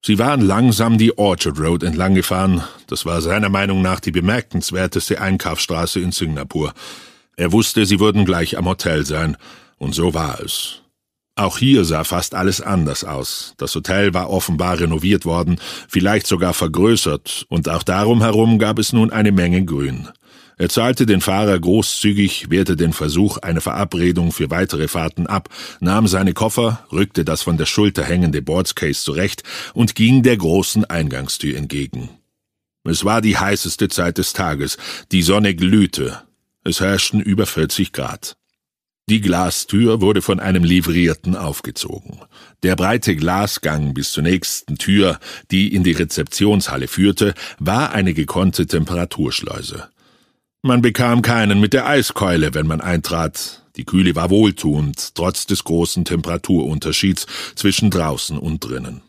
Sie waren langsam die Orchard Road entlang gefahren. Das war seiner Meinung nach die bemerkenswerteste Einkaufsstraße in Singapur. Er wusste, sie würden gleich am Hotel sein, und so war es. Auch hier sah fast alles anders aus. Das Hotel war offenbar renoviert worden, vielleicht sogar vergrößert, und auch darum herum gab es nun eine Menge Grün. Er zahlte den Fahrer großzügig, wehrte den Versuch einer Verabredung für weitere Fahrten ab, nahm seine Koffer, rückte das von der Schulter hängende Boardscase zurecht und ging der großen Eingangstür entgegen. Es war die heißeste Zeit des Tages, die Sonne glühte. Es herrschten über 40 Grad. Die Glastür wurde von einem Livrierten aufgezogen. Der breite Glasgang bis zur nächsten Tür, die in die Rezeptionshalle führte, war eine gekonnte Temperaturschleuse. Man bekam keinen mit der Eiskeule, wenn man eintrat. Die Kühle war wohltuend, trotz des großen Temperaturunterschieds zwischen draußen und drinnen.